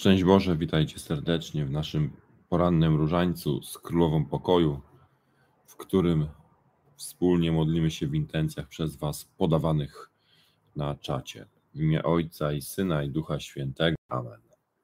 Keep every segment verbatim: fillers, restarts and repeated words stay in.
Szczęść Boże, witajcie serdecznie w naszym porannym różańcu z Królową Pokoju, w którym wspólnie modlimy się w intencjach przez Was podawanych na czacie. W imię Ojca i Syna i Ducha Świętego. Amen.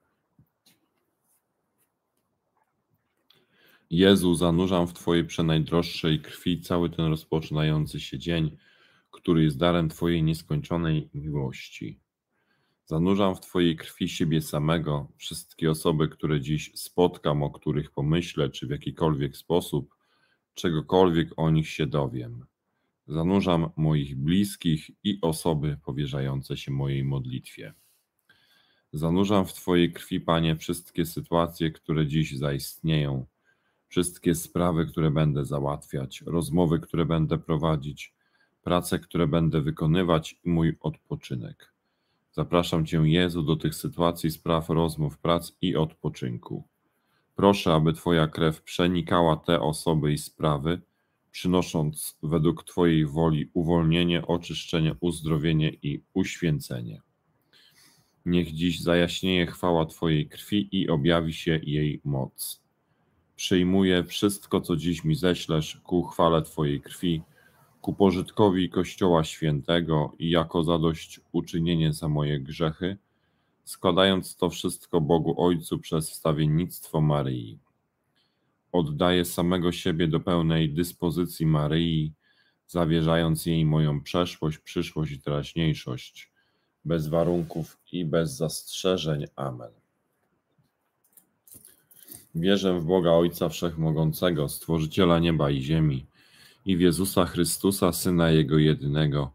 Jezu, zanurzam w Twojej przenajdroższej krwi cały ten rozpoczynający się dzień, który jest darem Twojej nieskończonej miłości. Zanurzam w Twojej krwi siebie samego, wszystkie osoby, które dziś spotkam, o których pomyślę, czy w jakikolwiek sposób, czegokolwiek o nich się dowiem. Zanurzam moich bliskich i osoby powierzające się mojej modlitwie. Zanurzam w Twojej krwi, Panie, wszystkie sytuacje, które dziś zaistnieją, wszystkie sprawy, które będę załatwiać, rozmowy, które będę prowadzić, prace, które będę wykonywać i mój odpoczynek. Zapraszam Cię, Jezu, do tych sytuacji, spraw, rozmów, prac i odpoczynku. Proszę, aby Twoja krew przenikała te osoby i sprawy, przynosząc według Twojej woli uwolnienie, oczyszczenie, uzdrowienie i uświęcenie. Niech dziś zajaśnieje chwała Twojej krwi i objawi się jej moc. Przyjmuję wszystko, co dziś mi ześlesz ku chwale Twojej krwi, ku pożytkowi Kościoła Świętego i jako zadośćuczynienie za moje grzechy, składając to wszystko Bogu Ojcu przez wstawiennictwo Maryi. Oddaję samego siebie do pełnej dyspozycji Maryi, zawierzając jej moją przeszłość, przyszłość i teraźniejszość, bez warunków i bez zastrzeżeń. Amen. Wierzę w Boga Ojca Wszechmogącego, Stworzyciela nieba i ziemi, i w Jezusa Chrystusa, Syna Jego jedynego,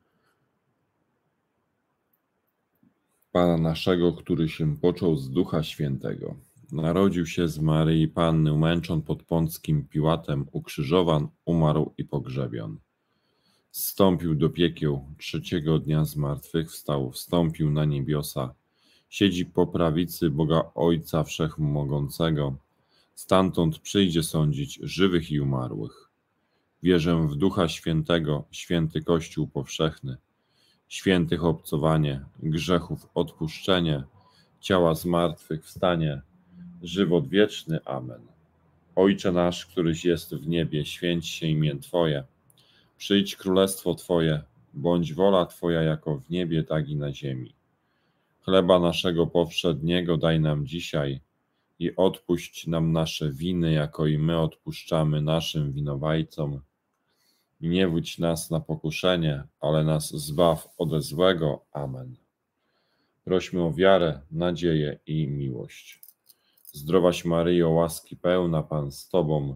Pana naszego, który się począł z Ducha Świętego. Narodził się z Maryi Panny, umęczon pod Pąckim Piłatem, ukrzyżowan, umarł i pogrzebion. Zstąpił do piekieł, trzeciego dnia zmartwychwstał, wstąpił na niebiosa, siedzi po prawicy Boga Ojca Wszechmogącego, stamtąd przyjdzie sądzić żywych i umarłych. Wierzę w Ducha Świętego, święty Kościół powszechny, świętych obcowanie, grzechów odpuszczenie, ciała zmartwychwstanie, żywot wieczny. Amen. Ojcze nasz, któryś jest w niebie, święć się imię Twoje. Przyjdź królestwo Twoje, bądź wola Twoja jako w niebie, tak i na ziemi. Chleba naszego powszedniego daj nam dzisiaj i odpuść nam nasze winy, jako i my odpuszczamy naszym winowajcom. I nie wódź nas na pokuszenie, ale nas zbaw ode złego. Amen. Prośmy o wiarę, nadzieję i miłość. Zdrowaś Maryjo, łaski pełna, Pan z Tobą,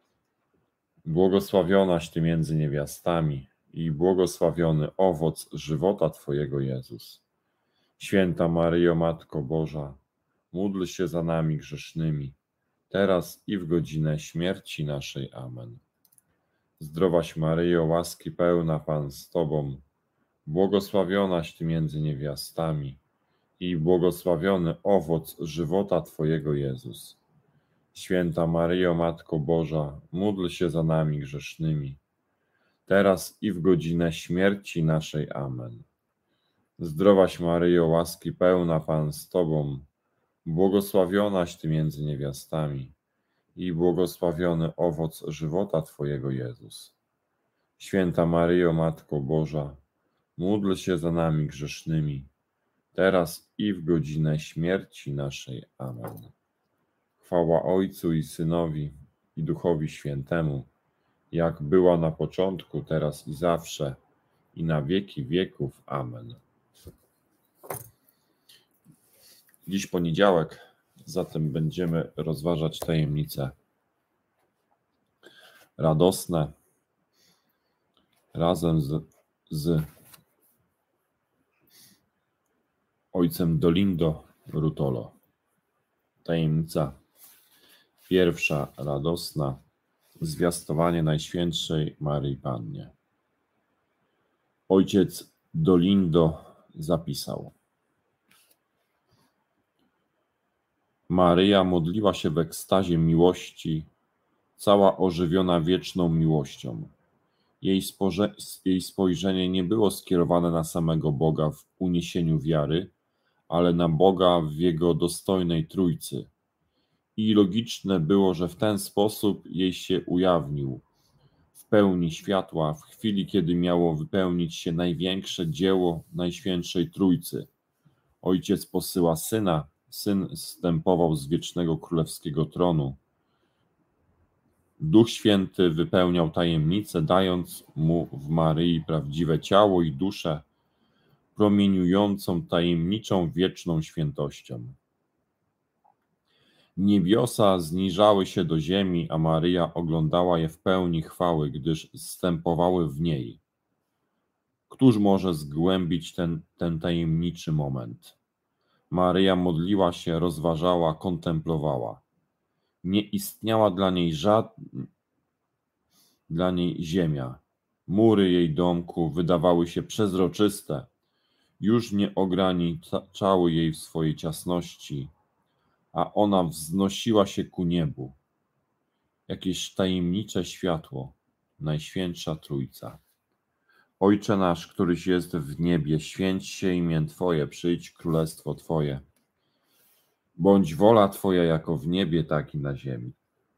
błogosławionaś Ty między niewiastami i błogosławiony owoc żywota Twojego, Jezus. Święta Maryjo, Matko Boża, módl się za nami grzesznymi, teraz i w godzinę śmierci naszej. Amen. Zdrowaś Maryjo, łaski pełna, Pan z Tobą, błogosławionaś Ty między niewiastami i błogosławiony owoc żywota Twojego, Jezus. Święta Maryjo, Matko Boża, módl się za nami grzesznymi, teraz i w godzinę śmierci naszej. Amen. Zdrowaś Maryjo, łaski pełna, Pan z Tobą, błogosławionaś Ty między niewiastami i błogosławiony owoc żywota Twojego, Jezus. Święta Maryjo, Matko Boża, módl się za nami grzesznymi, teraz i w godzinę śmierci naszej. Amen. Chwała Ojcu i Synowi, i Duchowi Świętemu, jak była na początku, teraz i zawsze, i na wieki wieków. Amen. Dziś poniedziałek, zatem będziemy rozważać tajemnice radosne razem z, z ojcem Dolindo Rutolo. Tajemnica pierwsza, radosna, zwiastowanie Najświętszej Maryi Pannie. Ojciec Dolindo zapisał: Maryja modliła się w ekstazie miłości, cała ożywiona wieczną miłością. Jej, jej spojrzenie nie było skierowane na samego Boga w uniesieniu wiary, ale na Boga w Jego dostojnej Trójcy. I logiczne było, że w ten sposób jej się ujawnił w pełni światła, w chwili, kiedy miało wypełnić się największe dzieło Najświętszej Trójcy. Ojciec posyła Syna, Syn zstępował z wiecznego królewskiego tronu. Duch Święty wypełniał tajemnicę, dając mu w Maryi prawdziwe ciało i duszę, promieniującą tajemniczą wieczną świętością. Niebiosa zniżały się do ziemi, a Maryja oglądała je w pełni chwały, gdyż zstępowały w niej. Któż może zgłębić ten, ten tajemniczy moment? Maryja modliła się, rozważała, kontemplowała. Nie istniała dla niej żadna dla niej ziemia. Mury jej domku wydawały się przezroczyste, już nie ograniczały jej w swojej ciasności, a ona wznosiła się ku niebu. Jakieś tajemnicze światło, Najświętsza Trójca. Ojcze nasz, któryś jest w niebie, święć się imię Twoje, przyjdź królestwo Twoje. Bądź wola Twoja jako w niebie, tak i na ziemi.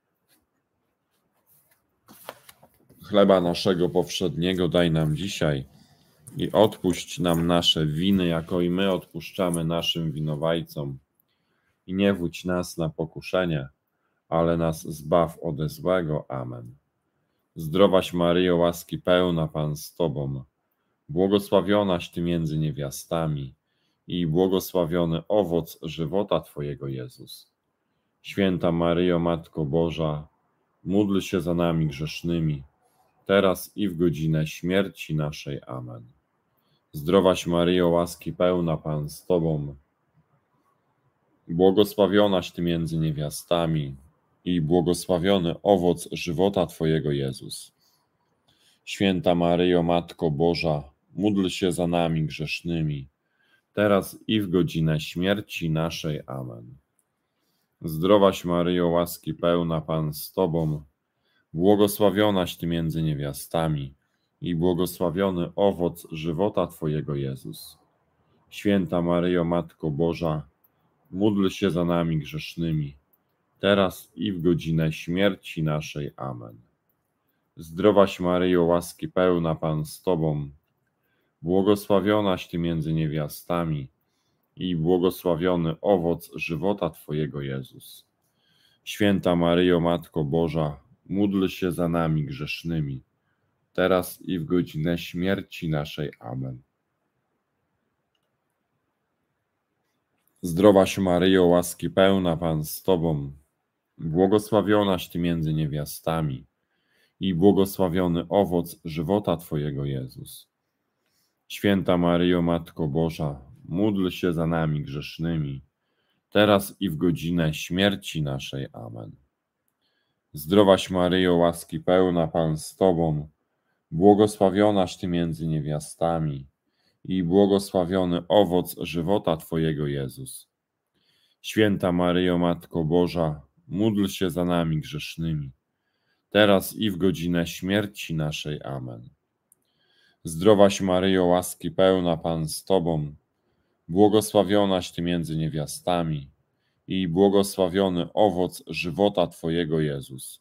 Chleba naszego powszedniego daj nam dzisiaj i odpuść nam nasze winy, jako i my odpuszczamy naszym winowajcom. I nie wódź nas na pokuszenie, ale nas zbaw ode złego. Amen. Zdrowaś Maryjo, łaski pełna, Pan z Tobą, błogosławionaś Ty między niewiastami i błogosławiony owoc żywota Twojego, Jezus. Święta Maryjo, Matko Boża, módl się za nami grzesznymi, teraz i w godzinę śmierci naszej. Amen. Zdrowaś Maryjo, łaski pełna, Pan z Tobą, błogosławionaś Ty między niewiastami i błogosławiony owoc żywota Twojego, Jezus. Święta Maryjo, Matko Boża, módl się za nami grzesznymi, teraz i w godzinę śmierci naszej. Amen. Zdrowaś Maryjo, łaski pełna, Pan z Tobą, błogosławionaś Ty między niewiastami i błogosławiony owoc żywota Twojego, Jezus. Święta Maryjo, Matko Boża, módl się za nami grzesznymi, teraz i w godzinę śmierci naszej. Amen. Zdrowaś Maryjo, łaski pełna, Pan z Tobą, błogosławionaś Ty między niewiastami i błogosławiony owoc żywota Twojego, Jezus. Święta Maryjo, Matko Boża, módl się za nami grzesznymi, teraz i w godzinę śmierci naszej. Amen. Zdrowaś Maryjo, łaski pełna, Pan z Tobą, błogosławionaś Ty między niewiastami i błogosławiony owoc żywota Twojego, Jezus. Święta Maryjo, Matko Boża, módl się za nami grzesznymi, teraz i w godzinę śmierci naszej. Amen. Zdrowaś Maryjo, łaski pełna, Pan z Tobą, błogosławionaś Ty między niewiastami i błogosławiony owoc żywota Twojego, Jezus. Święta Maryjo, Matko Boża, módl się za nami grzesznymi, teraz i w godzinę śmierci naszej. Amen. Zdrowaś Maryjo, łaski pełna, Pan z Tobą, błogosławionaś Ty między niewiastami i błogosławiony owoc żywota Twojego, Jezus.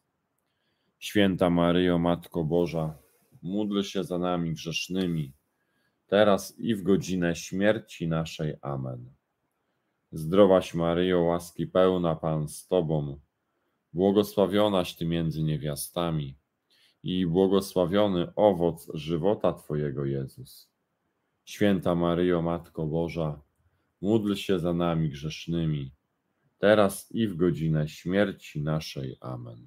Święta Maryjo, Matko Boża, módl się za nami grzesznymi, teraz i w godzinę śmierci naszej. Amen. Zdrowaś Maryjo, łaski pełna, Pan z Tobą, błogosławionaś Ty między niewiastami i błogosławiony owoc żywota Twojego, Jezus. Święta Maryjo, Matko Boża, módl się za nami grzesznymi, teraz i w godzinę śmierci naszej. Amen.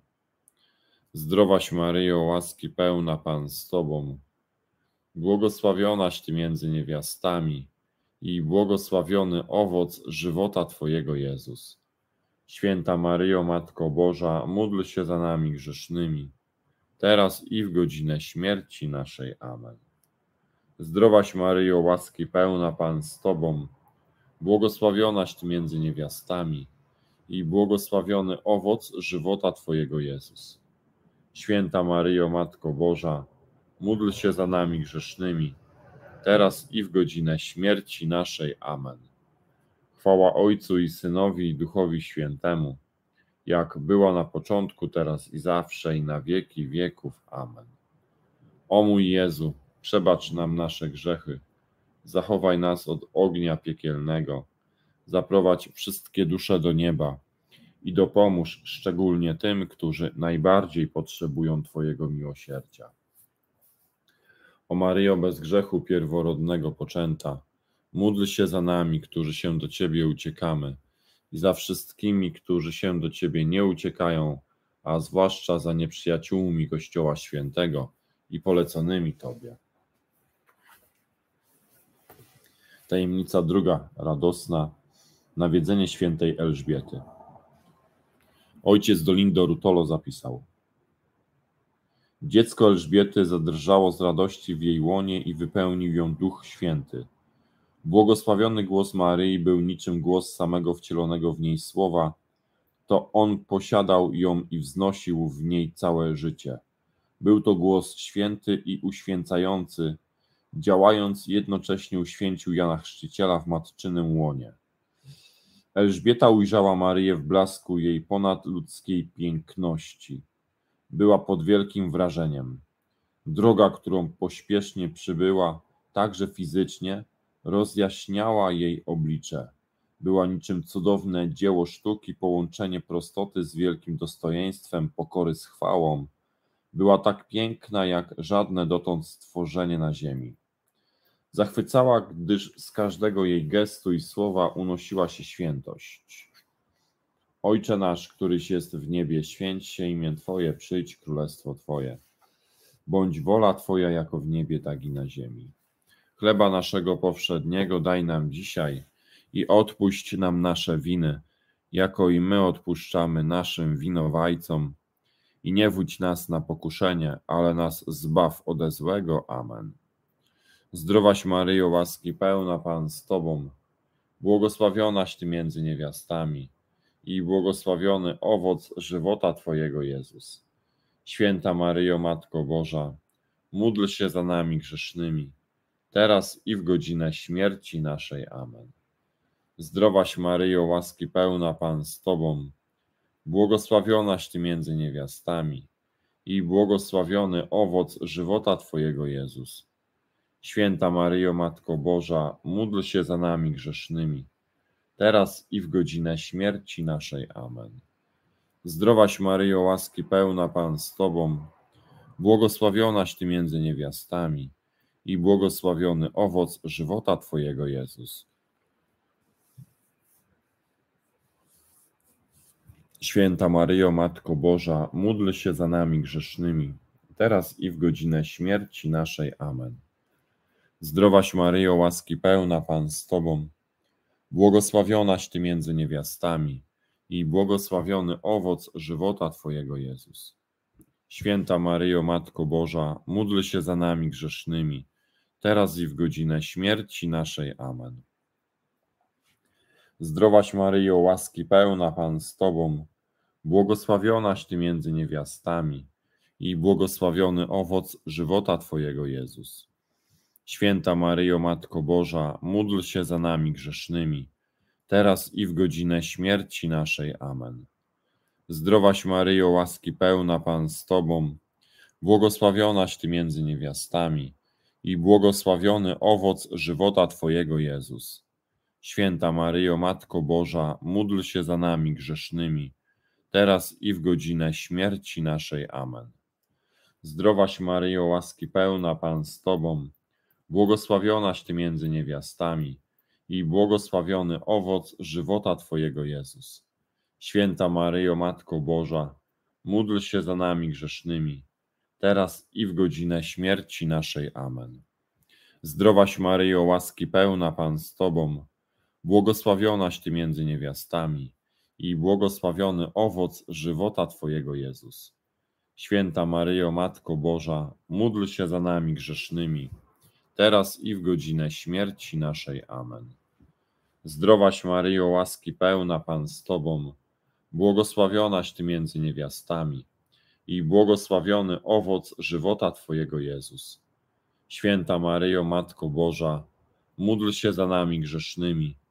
Zdrowaś Maryjo, łaski pełna, Pan z Tobą, błogosławionaś Ty między niewiastami i błogosławiony owoc żywota Twojego, Jezus. Święta Maryjo, Matko Boża, módl się za nami grzesznymi, teraz i w godzinę śmierci naszej. Amen. Zdrowaś Maryjo, łaski pełna, Pan z Tobą, błogosławionaś Ty między niewiastami i błogosławiony owoc żywota Twojego, Jezus. Święta Maryjo, Matko Boża, módl się za nami grzesznymi, teraz i w godzinę śmierci naszej. Amen. Chwała Ojcu i Synowi i Duchowi Świętemu, jak była na początku, teraz i zawsze, i na wieki wieków. Amen. O mój Jezu, przebacz nam nasze grzechy, zachowaj nas od ognia piekielnego, zaprowadź wszystkie dusze do nieba i dopomóż szczególnie tym, którzy najbardziej potrzebują Twojego miłosierdzia. O Maryjo, bez grzechu pierworodnego poczęta, módl się za nami, którzy się do Ciebie uciekamy, i za wszystkimi, którzy się do Ciebie nie uciekają, a zwłaszcza za nieprzyjaciółmi Kościoła Świętego i poleconymi Tobie. Tajemnica druga, radosna, nawiedzenie świętej Elżbiety. Ojciec Dolindo Rutolo zapisał: Dziecko Elżbiety zadrżało z radości w jej łonie i wypełnił ją Duch Święty. Błogosławiony głos Maryi był niczym głos samego wcielonego w niej Słowa. To On posiadał ją i wznosił w niej całe życie. Był to głos święty i uświęcający, działając jednocześnie uświęcił Jana Chrzciciela w matczynym łonie. Elżbieta ujrzała Maryję w blasku jej ponadludzkiej piękności. Była pod wielkim wrażeniem. Droga, którą pośpiesznie przybyła, także fizycznie, rozjaśniała jej oblicze. Była niczym cudowne dzieło sztuki, połączenie prostoty z wielkim dostojeństwem, pokory z chwałą. Była tak piękna, jak żadne dotąd stworzenie na ziemi. Zachwycała, gdyż z każdego jej gestu i słowa unosiła się świętość. Ojcze nasz, któryś jest w niebie, święć się imię Twoje, przyjdź królestwo Twoje. Bądź wola Twoja jako w niebie, tak i na ziemi. Chleba naszego powszedniego daj nam dzisiaj i odpuść nam nasze winy, jako i my odpuszczamy naszym winowajcom. I nie wódź nas na pokuszenie, ale nas zbaw ode złego. Amen. Zdrowaś Maryjo, łaski pełna, Pan z Tobą, błogosławionaś Ty między niewiastami i błogosławiony owoc żywota Twojego, Jezus. Święta Maryjo, Matko Boża, módl się za nami grzesznymi, teraz i w godzinę śmierci naszej. Amen. Zdrowaś Maryjo, łaski pełna, Pan z Tobą, błogosławionaś Ty między niewiastami i błogosławiony owoc żywota Twojego, Jezus. Święta Maryjo, Matko Boża, módl się za nami grzesznymi, teraz i w godzinę śmierci naszej. Amen. Zdrowaś Maryjo, łaski pełna, Pan z Tobą, błogosławionaś Ty między niewiastami i błogosławiony owoc żywota Twojego, Jezus. Święta Maryjo, Matko Boża, módl się za nami grzesznymi, teraz i w godzinę śmierci naszej. Amen. Zdrowaś Maryjo, łaski pełna, Pan z Tobą, błogosławionaś Ty między niewiastami i błogosławiony owoc żywota Twojego, Jezus. Święta Maryjo, Matko Boża, módl się za nami grzesznymi, teraz i w godzinę śmierci naszej. Amen. Zdrowaś Maryjo, łaski pełna, Pan z Tobą, błogosławionaś Ty między niewiastami i błogosławiony owoc żywota Twojego, Jezus. Święta Maryjo, Matko Boża, módl się za nami grzesznymi, teraz i w godzinę śmierci naszej. Amen. Zdrowaś Maryjo, łaski pełna, Pan z Tobą, błogosławionaś Ty między niewiastami i błogosławiony owoc żywota Twojego, Jezus. Święta Maryjo, Matko Boża, módl się za nami grzesznymi, teraz i w godzinę śmierci naszej. Amen. Zdrowaś Maryjo, łaski pełna, Pan z Tobą, błogosławionaś Ty między niewiastami i błogosławiony owoc żywota Twojego, Jezus. Święta Maryjo, Matko Boża, módl się za nami grzesznymi, teraz i w godzinę śmierci naszej. Amen. Zdrowaś Maryjo, łaski pełna, Pan z Tobą, błogosławionaś Ty między niewiastami i błogosławiony owoc żywota Twojego, Jezus. Święta Maryjo, Matko Boża, módl się za nami grzesznymi, teraz i w godzinę śmierci naszej. Amen. Zdrowaś Maryjo, łaski pełna, Pan z Tobą, błogosławionaś Ty między niewiastami i błogosławiony owoc żywota Twojego, Jezus. Święta Maryjo, Matko Boża, módl się za nami grzesznymi,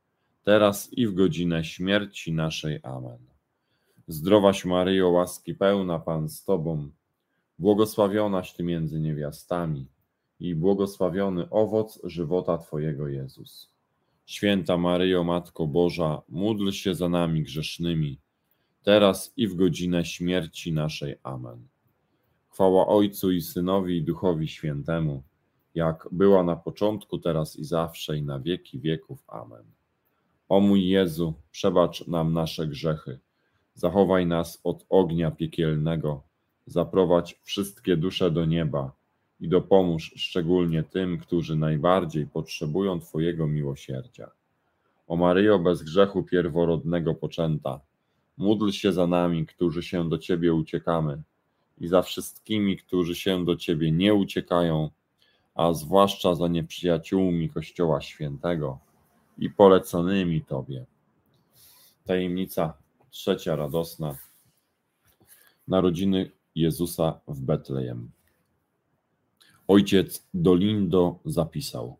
teraz i w godzinę śmierci naszej. Amen. Zdrowaś Maryjo, łaski pełna, Pan z Tobą, błogosławionaś Ty między niewiastami i błogosławiony owoc żywota Twojego, Jezus. Święta Maryjo, Matko Boża, módl się za nami grzesznymi, teraz i w godzinę śmierci naszej. Amen. Chwała Ojcu i Synowi i Duchowi Świętemu, jak była na początku, teraz i zawsze, i na wieki wieków. Amen. O mój Jezu, przebacz nam nasze grzechy, zachowaj nas od ognia piekielnego, zaprowadź wszystkie dusze do nieba i dopomóż szczególnie tym, którzy najbardziej potrzebują Twojego miłosierdzia. O Maryjo, bez grzechu pierworodnego poczęta, módl się za nami, którzy się do Ciebie uciekamy, i za wszystkimi, którzy się do Ciebie nie uciekają, a zwłaszcza za nieprzyjaciółmi Kościoła Świętego i poleconymi Tobie. Tajemnica trzecia radosna. Narodziny Jezusa w Betlejem. Ojciec Dolindo zapisał: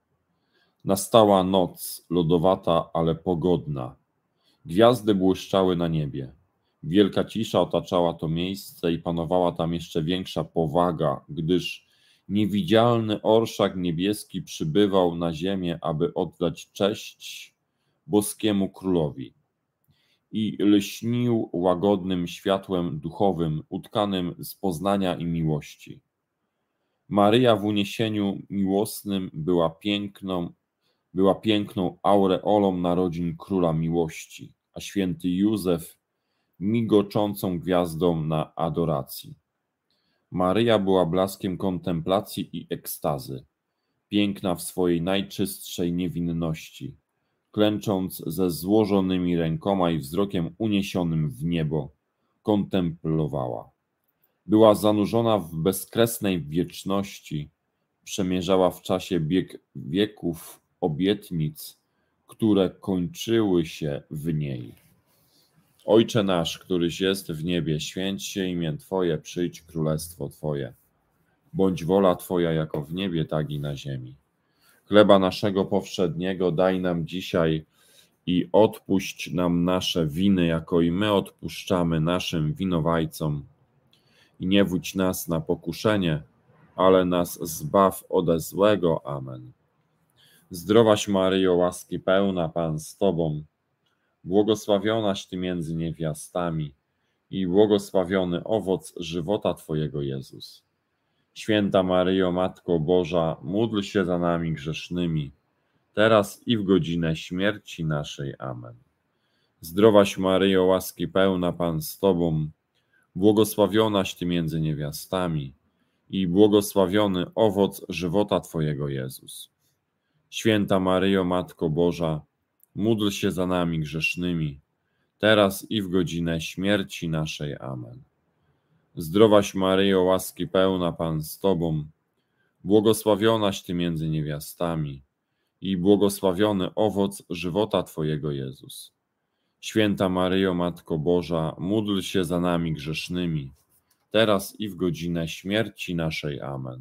nastała noc, lodowata, ale pogodna. Gwiazdy błyszczały na niebie. Wielka cisza otaczała to miejsce i panowała tam jeszcze większa powaga, gdyż niewidzialny orszak niebieski przybywał na ziemię, aby oddać cześć boskiemu królowi. I lśnił łagodnym światłem duchowym, utkanym z poznania i miłości. Maryja w uniesieniu miłosnym była piękną, była piękną aureolą narodzin Króla Miłości, a święty Józef migoczącą gwiazdą na adoracji. Maryja była blaskiem kontemplacji i ekstazy, piękna w swojej najczystszej niewinności, klęcząc ze złożonymi rękoma i wzrokiem uniesionym w niebo, kontemplowała. Była zanurzona w bezkresnej wieczności, przemierzała w czasie bieg wieków obietnic, które kończyły się w niej. Ojcze nasz, któryś jest w niebie, święć się imię Twoje, przyjdź królestwo Twoje. Bądź wola Twoja jako w niebie, tak i na ziemi. Chleba naszego powszedniego daj nam dzisiaj i odpuść nam nasze winy, jako i my odpuszczamy naszym winowajcom. I nie wódź nas na pokuszenie, ale nas zbaw ode złego. Amen. Zdrowaś Maryjo, łaski pełna, Pan z Tobą, błogosławionaś Ty między niewiastami i błogosławiony owoc żywota Twojego, Jezus. Święta Maryjo, Matko Boża, módl się za nami grzesznymi, teraz i w godzinę śmierci naszej. Amen. Zdrowaś Maryjo, łaski pełna, Pan z Tobą, błogosławionaś Ty między niewiastami i błogosławiony owoc żywota Twojego, Jezus. Święta Maryjo, Matko Boża, módl się za nami grzesznymi, teraz i w godzinę śmierci naszej. Amen. Zdrowaś Maryjo, łaski pełna, Pan z Tobą, błogosławionaś Ty między niewiastami i błogosławiony owoc żywota Twojego, Jezus. Święta Maryjo, Matko Boża, módl się za nami grzesznymi, teraz i w godzinę śmierci naszej. Amen.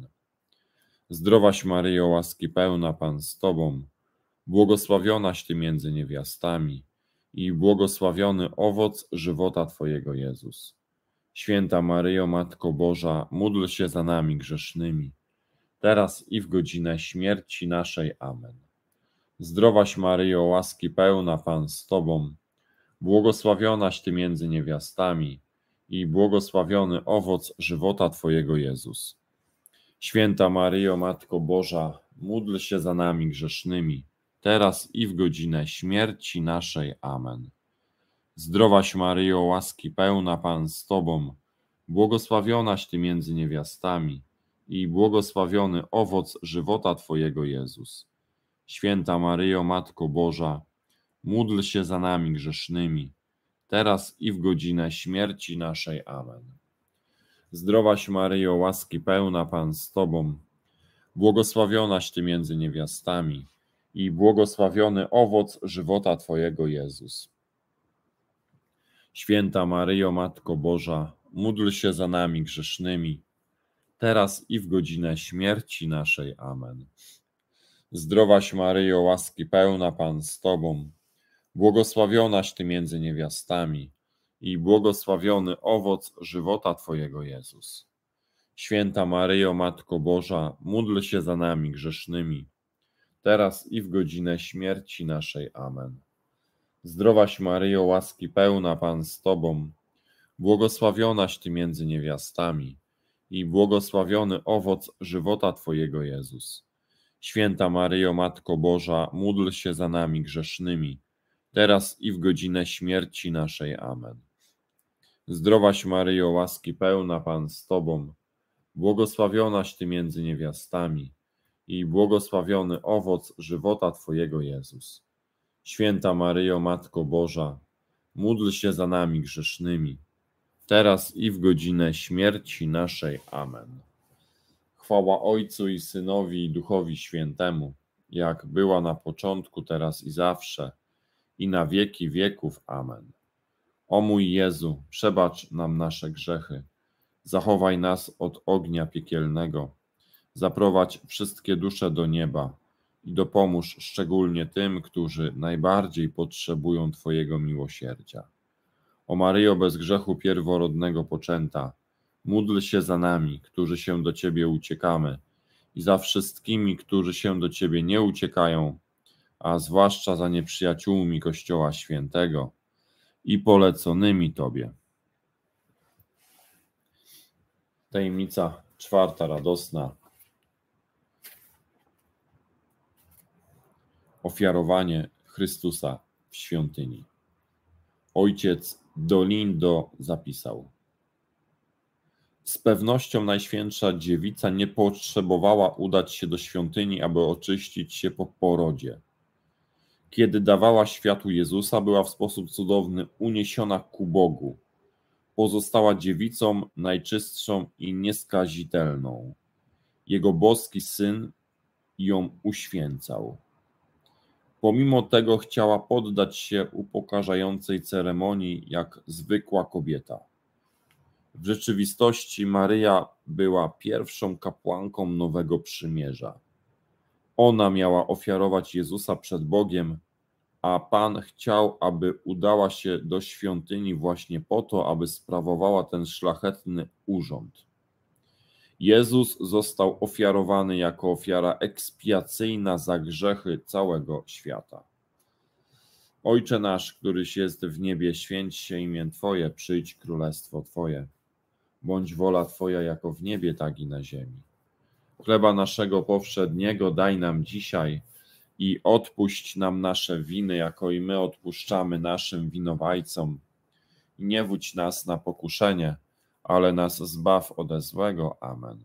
Zdrowaś Maryjo, łaski pełna, Pan z Tobą, błogosławionaś Ty między niewiastami i błogosławiony owoc żywota Twojego, Jezus. Święta Maryjo, Matko Boża, módl się za nami grzesznymi, teraz i w godzinę śmierci naszej. Amen. Zdrowaś Maryjo, łaski pełna, Pan z Tobą, błogosławionaś Ty między niewiastami i błogosławiony owoc żywota Twojego, Jezus. Święta Maryjo, Matko Boża, módl się za nami grzesznymi, teraz i w godzinę śmierci naszej. Amen. Zdrowaś Maryjo, łaski pełna, Pan z Tobą, błogosławionaś Ty między niewiastami i błogosławiony owoc żywota Twojego, Jezus. Święta Maryjo, Matko Boża, módl się za nami grzesznymi, teraz i w godzinę śmierci naszej. Amen. Zdrowaś Maryjo, łaski pełna, Pan z Tobą, błogosławionaś Ty między niewiastami i błogosławiony owoc żywota Twojego, Jezus. Święta Maryjo, Matko Boża, módl się za nami grzesznymi, teraz i w godzinę śmierci naszej. Amen. Zdrowaś Maryjo, łaski pełna, Pan z Tobą, Błogosławionaś Ty między niewiastami i błogosławiony owoc żywota Twojego, Jezus. Święta Maryjo, Matko Boża, módl się za nami grzesznymi, teraz i w godzinę śmierci naszej. Amen. Zdrowaś Maryjo, łaski pełna, Pan z Tobą, błogosławionaś Ty między niewiastami i błogosławiony owoc żywota Twojego, Jezus. Święta Maryjo, Matko Boża, módl się za nami grzesznymi, teraz i w godzinę śmierci naszej. Amen. Zdrowaś Maryjo, łaski pełna, Pan z Tobą, błogosławionaś Ty między niewiastami i błogosławiony owoc żywota Twojego, Jezus. Święta Maryjo, Matko Boża, módl się za nami grzesznymi, teraz i w godzinę śmierci naszej. Amen. Chwała Ojcu i Synowi i Duchowi Świętemu, jak była na początku, teraz i zawsze, i na wieki wieków. Amen. O mój Jezu, przebacz nam nasze grzechy, zachowaj nas od ognia piekielnego, zaprowadź wszystkie dusze do nieba i dopomóż szczególnie tym, którzy najbardziej potrzebują Twojego miłosierdzia. O Maryjo, bez grzechu pierworodnego poczęta, módl się za nami, którzy się do Ciebie uciekamy, i za wszystkimi, którzy się do Ciebie nie uciekają, a zwłaszcza za nieprzyjaciółmi Kościoła Świętego i poleconymi Tobie. Tajemnica czwarta radosna. Ofiarowanie Chrystusa w świątyni. Ojciec Dolindo zapisał: z pewnością Najświętsza Dziewica nie potrzebowała udać się do świątyni, aby oczyścić się po porodzie. Kiedy dawała światu Jezusa, była w sposób cudowny uniesiona ku Bogu. Pozostała dziewicą najczystszą i nieskazitelną. Jego boski Syn ją uświęcał. Pomimo tego chciała poddać się upokarzającej ceremonii jak zwykła kobieta. W rzeczywistości Maryja była pierwszą kapłanką Nowego Przymierza. Ona miała ofiarować Jezusa przed Bogiem, a Pan chciał, aby udała się do świątyni właśnie po to, aby sprawowała ten szlachetny urząd. Jezus został ofiarowany jako ofiara ekspiacyjna za grzechy całego świata. Ojcze nasz, któryś jest w niebie, święć się imię Twoje, przyjdź królestwo Twoje. Bądź wola Twoja jako w niebie, tak i na ziemi. Chleba naszego powszedniego daj nam dzisiaj i odpuść nam nasze winy, jako i my odpuszczamy naszym winowajcom. I nie wódź nas na pokuszenie, ale nas zbaw ode złego. Amen.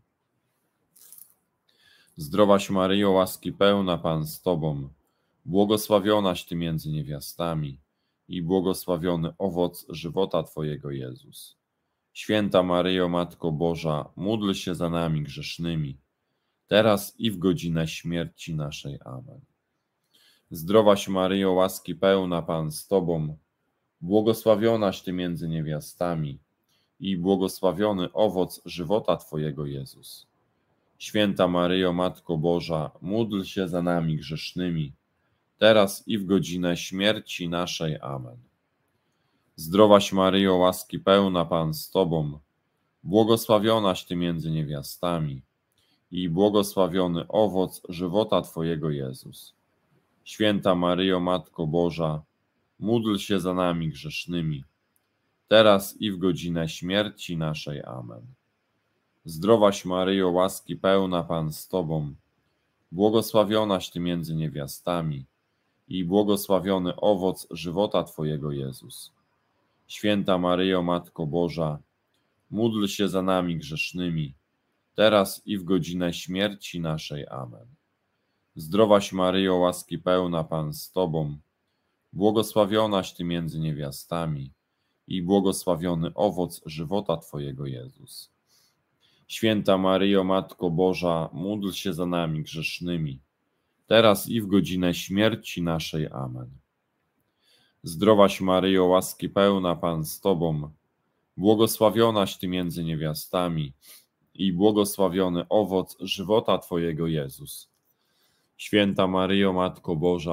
Zdrowaś Maryjo, łaski pełna, Pan z Tobą, błogosławionaś Ty między niewiastami i błogosławiony owoc żywota Twojego, Jezus. Święta Maryjo, Matko Boża, módl się za nami grzesznymi, teraz i w godzinę śmierci naszej. Amen. Zdrowaś Maryjo, łaski pełna, Pan z Tobą, błogosławionaś Ty między niewiastami i błogosławiony owoc żywota Twojego, Jezus. Święta Maryjo, Matko Boża, módl się za nami grzesznymi, teraz i w godzinę śmierci naszej. Amen. Zdrowaś Maryjo, łaski pełna, Pan z Tobą, błogosławionaś Ty między niewiastami i błogosławiony owoc żywota Twojego, Jezus. Święta Maryjo, Matko Boża, módl się za nami grzesznymi, teraz i w godzinę śmierci naszej. Amen. Zdrowaś Maryjo, łaski pełna, Pan z Tobą, błogosławionaś Ty między niewiastami i błogosławiony owoc żywota Twojego, Jezus. Święta Maryjo, Matko Boża, módl się za nami grzesznymi, teraz i w godzinę śmierci naszej. Amen. Zdrowaś Maryjo, łaski pełna, Pan z Tobą, błogosławionaś Ty między niewiastami i błogosławiony owoc żywota Twojego, Jezus. Święta Maryjo, Matko Boża, módl się za nami grzesznymi, teraz i w godzinę śmierci naszej. Amen. Zdrowaś Maryjo, łaski pełna, Pan z Tobą, błogosławionaś Ty między niewiastami i błogosławiony owoc żywota Twojego, Jezus. Święta Maryjo, Matko Boża,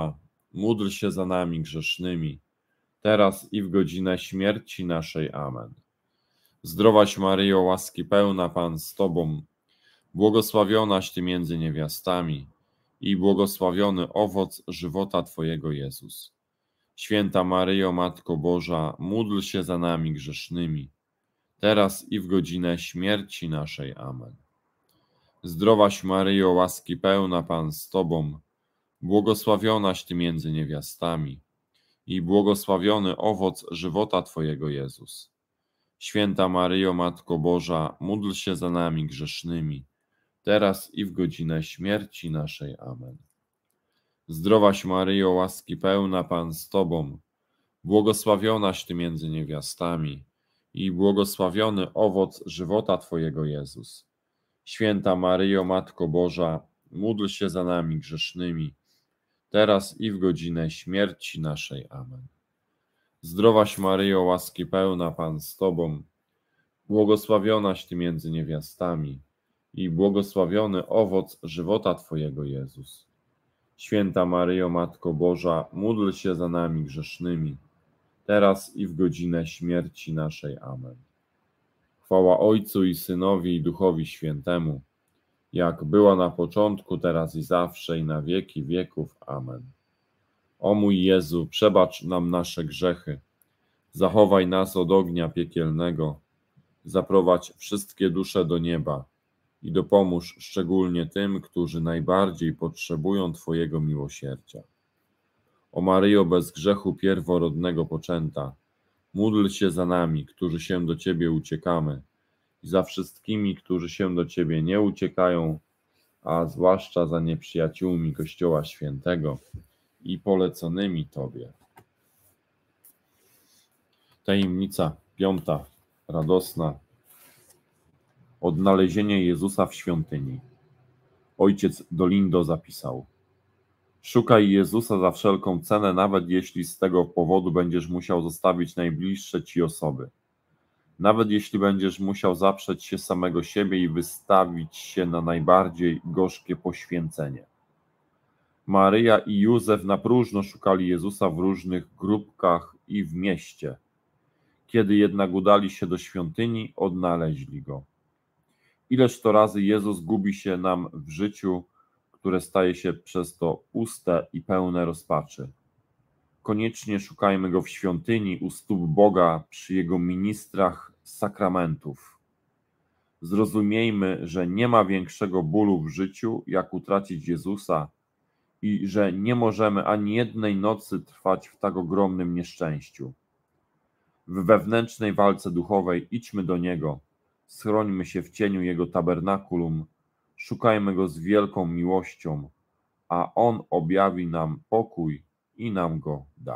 módl się za nami grzesznymi, teraz i w godzinę śmierci naszej. Amen. Zdrowaś Maryjo, łaski pełna, Pan z Tobą, błogosławionaś Ty między niewiastami i błogosławiony owoc żywota Twojego, Jezus. Święta Maryjo, Matko Boża, módl się za nami grzesznymi, teraz i w godzinę śmierci naszej. Amen. Zdrowaś Maryjo, łaski pełna, Pan z Tobą, błogosławionaś Ty między niewiastami i błogosławiony owoc żywota Twojego, Jezus. Święta Maryjo, Matko Boża, módl się za nami grzesznymi, teraz i w godzinę śmierci naszej. Amen. Zdrowaś Maryjo, łaski pełna, Pan z Tobą, błogosławionaś Ty między niewiastami i błogosławiony owoc żywota Twojego, Jezus. Święta Maryjo, Matko Boża, módl się za nami grzesznymi, teraz i w godzinę śmierci naszej. Amen. Zdrowaś Maryjo, łaski pełna, Pan z Tobą, błogosławionaś Ty między niewiastami i błogosławiony owoc żywota Twojego, Jezus. Święta Maryjo, Matko Boża, módl się za nami grzesznymi, teraz i w godzinę śmierci naszej. Amen. Chwała Ojcu i Synowi i Duchowi Świętemu, jak była na początku, teraz i zawsze, i na wieki wieków. Amen. O mój Jezu, przebacz nam nasze grzechy, zachowaj nas od ognia piekielnego, zaprowadź wszystkie dusze do nieba i dopomóż szczególnie tym, którzy najbardziej potrzebują Twojego miłosierdzia. O Maryjo, bez grzechu pierworodnego poczęta, módl się za nami, którzy się do Ciebie uciekamy, i za wszystkimi, którzy się do Ciebie nie uciekają, a zwłaszcza za nieprzyjaciółmi Kościoła Świętego i poleconymi Tobie. Tajemnica piąta, radosna. Odnalezienie Jezusa w świątyni. Ojciec Dolindo zapisał: szukaj Jezusa za wszelką cenę, nawet jeśli z tego powodu będziesz musiał zostawić najbliższe Ci osoby. Nawet jeśli będziesz musiał zaprzeć się samego siebie i wystawić się na najbardziej gorzkie poświęcenie. Maryja i Józef na próżno szukali Jezusa w różnych grupkach i w mieście. Kiedy jednak udali się do świątyni, odnaleźli Go. Ileż to razy Jezus gubi się nam w życiu, które staje się przez to puste i pełne rozpaczy. Koniecznie szukajmy Go w świątyni, u stóp Boga, przy Jego ministrach sakramentów. Zrozumiejmy, że nie ma większego bólu w życiu, jak utracić Jezusa, i że nie możemy ani jednej nocy trwać w tak ogromnym nieszczęściu. W wewnętrznej walce duchowej idźmy do Niego, schrońmy się w cieniu Jego tabernakulum, szukajmy Go z wielką miłością, a On objawi nam pokój i nam go da.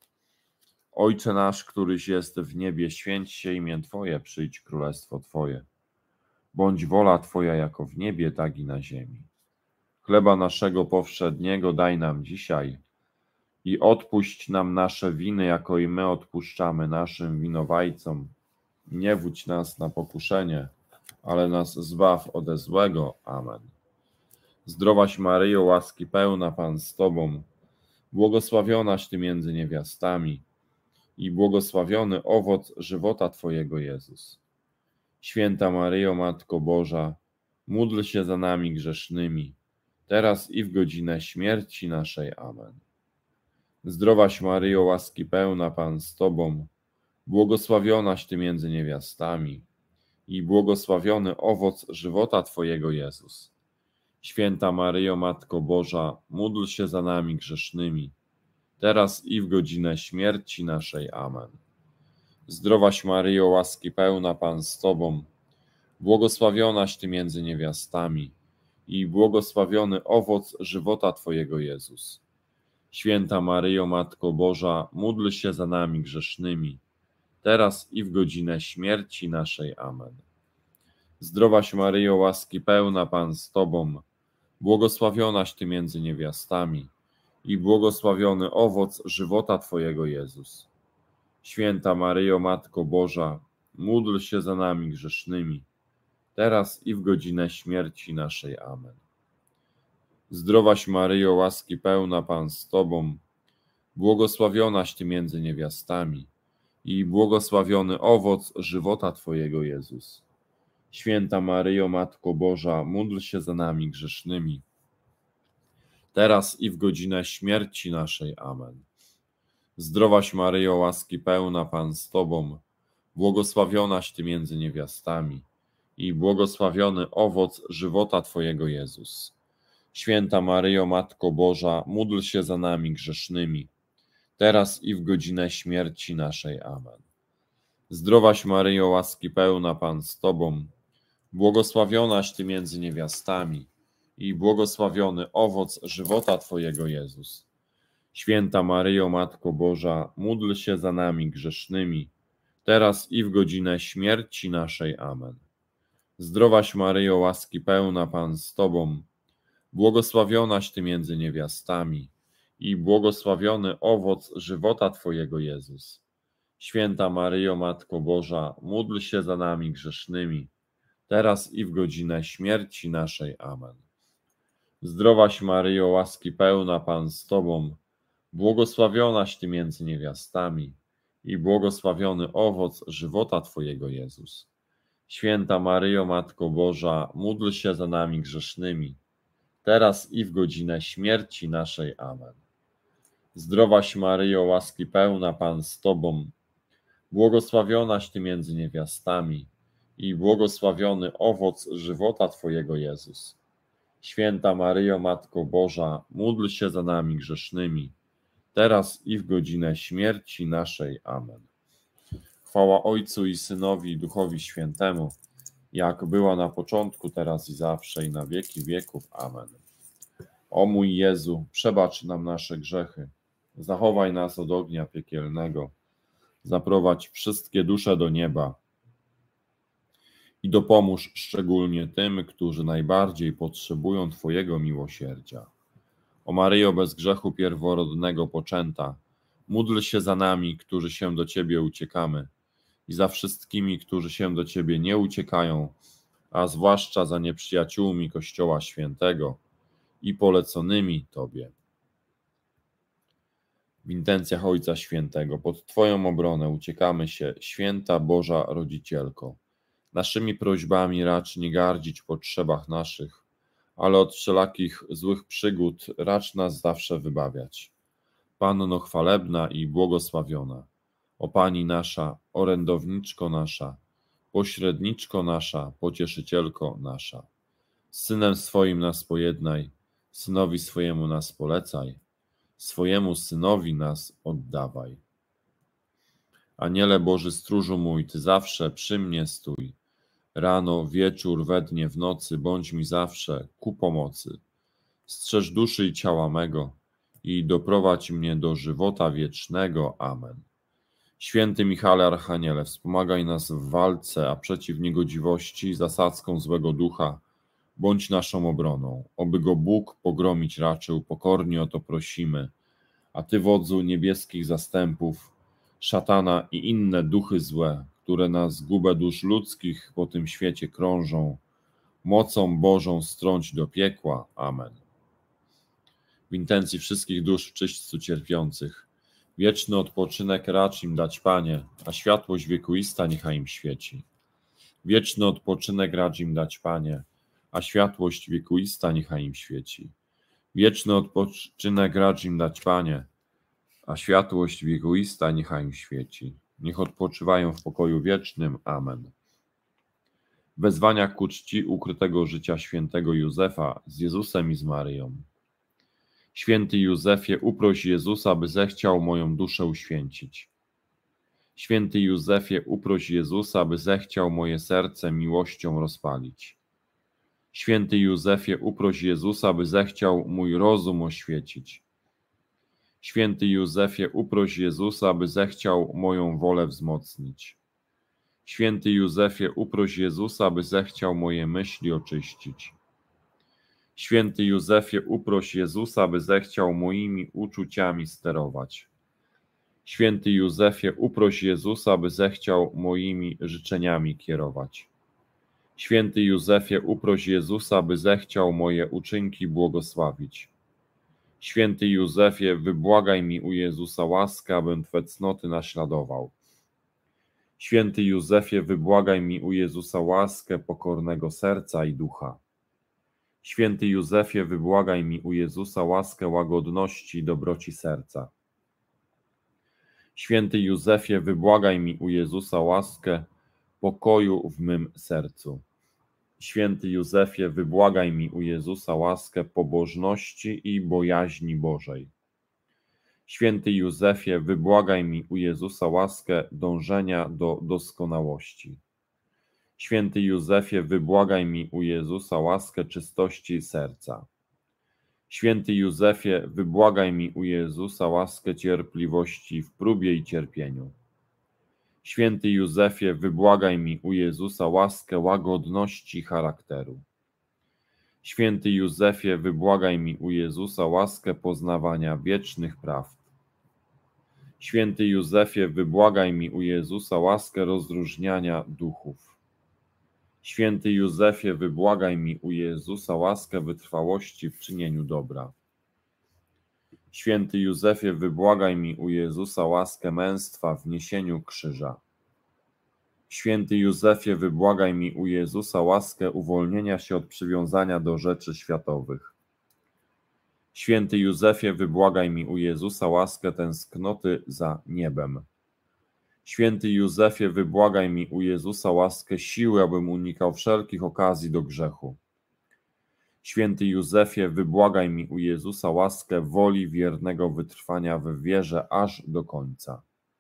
Ojcze nasz, któryś jest w niebie, święć się imię Twoje, przyjdź królestwo Twoje. Bądź wola Twoja jako w niebie, tak i na ziemi. Chleba naszego powszedniego daj nam dzisiaj i odpuść nam nasze winy, jako i my odpuszczamy naszym winowajcom. Nie wódź nas na pokuszenie, ale nas zbaw ode złego. Amen. Zdrowaś Maryjo, łaski pełna, Pan z Tobą, błogosławionaś Ty między niewiastami i błogosławiony owoc żywota Twojego, Jezus. Święta Maryjo, Matko Boża, módl się za nami grzesznymi, teraz i w godzinę śmierci naszej. Amen. Zdrowaś Maryjo, łaski pełna, Pan z Tobą, błogosławionaś Ty między niewiastami i błogosławiony owoc żywota Twojego, Jezus. Święta Maryjo, Matko Boża, módl się za nami grzesznymi, teraz i w godzinę śmierci naszej. Amen. Zdrowaś Maryjo, łaski pełna, Pan z Tobą, błogosławionaś Ty między niewiastami i błogosławiony owoc żywota Twojego, Jezus. Święta Maryjo, Matko Boża, módl się za nami grzesznymi, teraz i w godzinę śmierci naszej. Amen. Zdrowaś Maryjo, łaski pełna, Pan z Tobą, błogosławionaś Ty między niewiastami i błogosławiony owoc żywota Twojego, Jezus. Święta Maryjo, Matko Boża, módl się za nami grzesznymi, teraz i w godzinę śmierci naszej. Amen. Zdrowaś Maryjo, łaski pełna, Pan z Tobą, Błogosławionaś Ty między niewiastami i błogosławiony owoc żywota Twojego, Jezus. Święta Maryjo, Matko Boża, módl się za nami grzesznymi, teraz i w godzinę śmierci naszej. Amen. Zdrowaś Maryjo, łaski pełna, Pan z Tobą, błogosławionaś Ty między niewiastami i błogosławiony owoc żywota Twojego, Jezus. Święta Maryjo, Matko Boża, módl się za nami grzesznymi, teraz i w godzinę śmierci naszej. Amen. Zdrowaś Maryjo, łaski pełna, Pan z Tobą, błogosławionaś Ty między niewiastami i błogosławiony owoc żywota Twojego, Jezus. Święta Maryjo, Matko Boża, módl się za nami grzesznymi, teraz i w godzinę śmierci naszej. Amen. Zdrowaś Maryjo, łaski pełna, Pan z Tobą, błogosławionaś Ty między niewiastami i błogosławiony owoc żywota Twojego, Jezus. Święta Maryjo, Matko Boża, módl się za nami grzesznymi, teraz i w godzinę śmierci naszej. Amen. Zdrowaś Maryjo, łaski pełna, Pan z Tobą, błogosławionaś Ty między niewiastami i błogosławiony owoc żywota Twojego, Jezus. Święta Maryjo, Matko Boża, módl się za nami grzesznymi, teraz i w godzinę śmierci naszej. Amen. Zdrowaś Maryjo, łaski pełna, Pan z Tobą, błogosławionaś Ty między niewiastami i błogosławiony owoc żywota Twojego, Jezus. Święta Maryjo, Matko Boża, módl się za nami grzesznymi, teraz i w godzinę śmierci naszej. Amen. Chwała Ojcu i Synowi i Duchowi Świętemu, jak była na początku, teraz i zawsze, i na wieki wieków. Amen. O mój Jezu, przebacz nam nasze grzechy, zachowaj nas od ognia piekielnego, zaprowadź wszystkie dusze do nieba i dopomóż szczególnie tym, którzy najbardziej potrzebują Twojego miłosierdzia. O Maryjo, bez grzechu pierworodnego poczęta, módl się za nami, którzy się do Ciebie uciekamy, i za wszystkimi, którzy się do Ciebie nie uciekają, a zwłaszcza za nieprzyjaciółmi Kościoła Świętego i poleconymi Tobie. W intencjach Ojca Świętego pod Twoją obronę uciekamy się, Święta Boża Rodzicielko. Naszymi prośbami racz nie gardzić w potrzebach naszych, ale od wszelakich złych przygód racz nas zawsze wybawiać. Panno chwalebna i błogosławiona, o Pani nasza, orędowniczko nasza, pośredniczko nasza, pocieszycielko nasza. Z Synem swoim nas pojednaj, Synowi swojemu nas polecaj, swojemu Synowi nas oddawaj. Aniele Boży stróżu mój, Ty zawsze przy mnie stój. Rano, wieczór, we dnie, w nocy, bądź mi zawsze ku pomocy. Strzeż duszy i ciała mego i doprowadź mnie do żywota wiecznego. Amen. Święty Michale Archaniele, wspomagaj nas w walce, a przeciw niegodziwości, zasadzką złego ducha, bądź naszą obroną. Oby go Bóg pogromić raczył, pokornie o to prosimy. A Ty, wodzu niebieskich zastępów, szatana i inne duchy złe, które na zgubę dusz ludzkich po tym świecie krążą, mocą Bożą strąć do piekła. Amen. W intencji wszystkich dusz w czyśćcu cierpiących, wieczny odpoczynek racz im dać, Panie, a światłość wiekuista niechaj im świeci. Wieczny odpoczynek racz im dać, Panie, a światłość wiekuista niechaj im świeci. Wieczny odpoczynek racz im dać, Panie, a światłość wiekuista niechaj im świeci. Niech odpoczywają w pokoju wiecznym. Amen. Wezwania ku czci ukrytego życia świętego Józefa z Jezusem i z Maryją. Święty Józefie, uproś Jezusa, by zechciał moją duszę uświęcić. Święty Józefie, uproś Jezusa, by zechciał moje serce miłością rozpalić. Święty Józefie, uproś Jezusa, by zechciał mój rozum oświecić. Święty Józefie, uproś Jezusa, by zechciał moją wolę wzmocnić. Święty Józefie, uproś Jezusa, by zechciał moje myśli oczyścić. Święty Józefie, uproś Jezusa, by zechciał moimi uczuciami sterować. Święty Józefie, uproś Jezusa, by zechciał moimi życzeniami kierować. Święty Józefie, uproś Jezusa, by zechciał moje uczynki błogosławić. Święty Józefie, wybłagaj mi u Jezusa łaskę, abym Twe cnoty naśladował. Święty Józefie, wybłagaj mi u Jezusa łaskę pokornego serca i ducha. Święty Józefie, wybłagaj mi u Jezusa łaskę łagodności i dobroci serca. Święty Józefie, wybłagaj mi u Jezusa łaskę pokoju w mym sercu. Święty Józefie, wybłagaj mi u Jezusa łaskę pobożności i bojaźni Bożej. Święty Józefie, wybłagaj mi u Jezusa łaskę dążenia do doskonałości. Święty Józefie, wybłagaj mi u Jezusa łaskę czystości serca. Święty Józefie, wybłagaj mi u Jezusa łaskę cierpliwości w próbie i cierpieniu. Święty Józefie, wybłagaj mi u Jezusa łaskę łagodności charakteru. Święty Józefie, wybłagaj mi u Jezusa łaskę poznawania wiecznych prawd. Święty Józefie, wybłagaj mi u Jezusa łaskę rozróżniania duchów. Święty Józefie, wybłagaj mi u Jezusa łaskę wytrwałości w czynieniu dobra. Święty Józefie, wybłagaj mi u Jezusa łaskę męstwa w niesieniu krzyża. Święty Józefie, wybłagaj mi u Jezusa łaskę uwolnienia się od przywiązania do rzeczy światowych. Święty Józefie, wybłagaj mi u Jezusa łaskę tęsknoty za niebem. Święty Józefie, wybłagaj mi u Jezusa łaskę siły, abym unikał wszelkich okazji do grzechu. Święty Józefie, wybłagaj mi u Jezusa łaskę woli wiernego wytrwania w wierze aż do końca.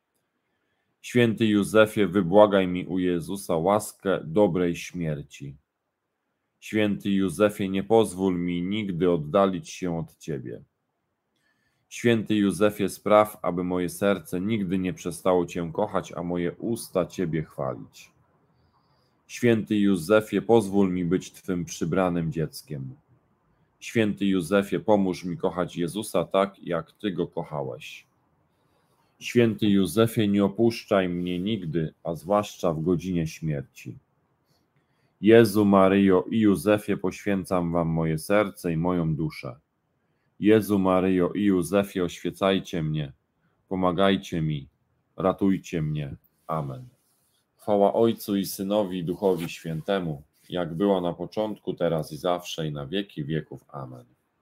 Święty Józefie, wybłagaj mi u Jezusa łaskę dobrej śmierci. Święty Józefie, nie pozwól mi nigdy oddalić się od Ciebie. Święty Józefie, spraw, aby moje serce nigdy nie przestało Cię kochać, a moje usta Ciebie chwalić. Święty Józefie, pozwól mi być Twym przybranym dzieckiem. Święty Józefie, pomóż mi kochać Jezusa tak, jak Ty Go kochałeś. Święty Józefie, nie opuszczaj mnie nigdy, a zwłaszcza w godzinie śmierci. Jezu, Maryjo i Józefie, poświęcam Wam moje serce i moją duszę. Jezu, Maryjo i Józefie, oświecajcie mnie, pomagajcie mi, ratujcie mnie. Amen. Chwała Ojcu i Synowi i Duchowi Świętemu, jak była na początku, teraz i zawsze, i na wieki wieków. Amen.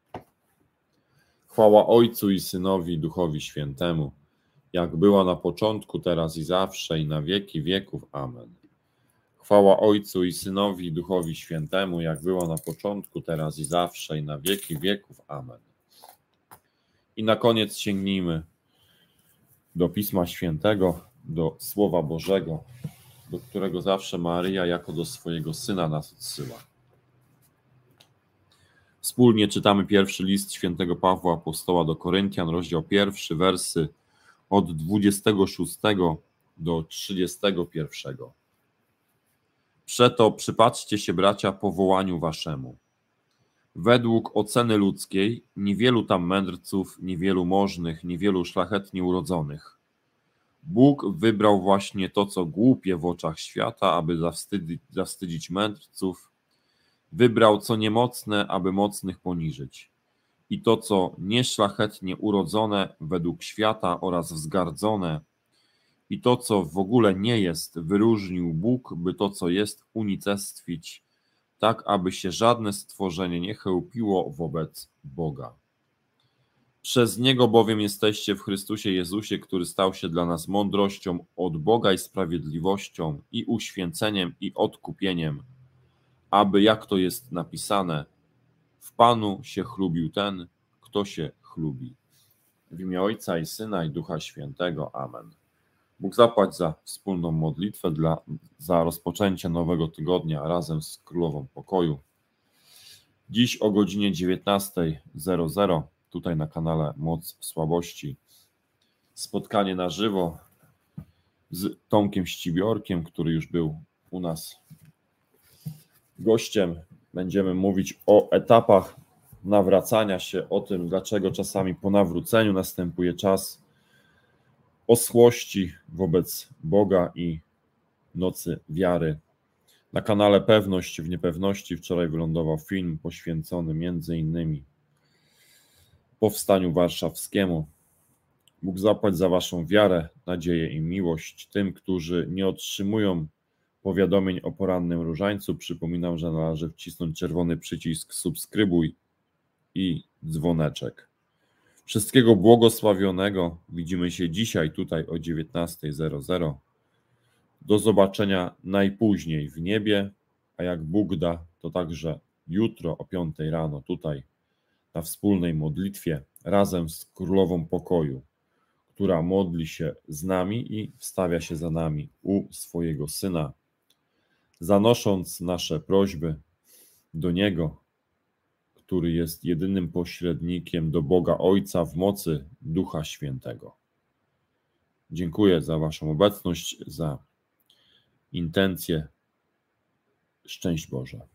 Chwała Ojcu i Synowi i Duchowi Świętemu, jak była na początku, teraz i zawsze, i na wieki wieków. Amen. Chwała Ojcu i Synowi i Duchowi Świętemu, jak była na początku, teraz i zawsze, i na wieki wieków. Amen. I na koniec sięgnijmy do Pisma Świętego, do Słowa Bożego, do którego zawsze Maryja jako do swojego Syna nas odsyła. Wspólnie czytamy pierwszy list świętego Pawła Apostoła do Koryntian, rozdział pierwszy, wersy od dwudziestego szóstego do trzydziestego pierwszego. Przeto przypatrzcie się, bracia, powołaniu waszemu. Według oceny ludzkiej niewielu tam mędrców, niewielu możnych, niewielu szlachetnie urodzonych. Bóg wybrał właśnie to, co głupie w oczach świata, aby zawstydzić, zawstydzić mędrców. Wybrał co niemocne, aby mocnych poniżyć. I to, co nieszlachetnie urodzone według świata oraz wzgardzone, i to, co w ogóle nie jest, wyróżnił Bóg, by to, co jest, unicestwić, tak aby się żadne stworzenie nie chełpiło wobec Boga. Przez Niego bowiem jesteście w Chrystusie Jezusie, który stał się dla nas mądrością od Boga i sprawiedliwością, i uświęceniem, i odkupieniem, aby, jak to jest napisane, w Panu się chlubił ten, kto się chlubi. W imię Ojca i Syna, i Ducha Świętego. Amen. Bóg zapłać za wspólną modlitwę, dla, za rozpoczęcie nowego tygodnia razem z Królową Pokoju. Dziś o godzinie dziewiętnasta zero zero tutaj na kanale Moc w Słabości spotkanie na żywo z Tomkiem Ścibiorkiem, który już był u nas gościem. Będziemy mówić o etapach nawracania się, o tym, dlaczego czasami po nawróceniu następuje czas oschłości wobec Boga i nocy wiary. Na kanale Pewność w Niepewności wczoraj wylądował film poświęcony między innymi powstaniu warszawskiemu. Bóg zapłać za waszą wiarę, nadzieję i miłość. Tym, którzy nie otrzymują powiadomień o porannym różańcu, przypominam, że należy wcisnąć czerwony przycisk subskrybuj i dzwoneczek. Wszystkiego błogosławionego. Widzimy się dzisiaj tutaj o dziewiętnasta zero zero. Do zobaczenia najpóźniej w niebie, a jak Bóg da, to także jutro o piątej rano tutaj na wspólnej modlitwie razem z Królową Pokoju, która modli się z nami i wstawia się za nami u swojego Syna, zanosząc nasze prośby do Niego, który jest jedynym pośrednikiem do Boga Ojca w mocy Ducha Świętego. Dziękuję za waszą obecność, za intencje. Szczęść Boże.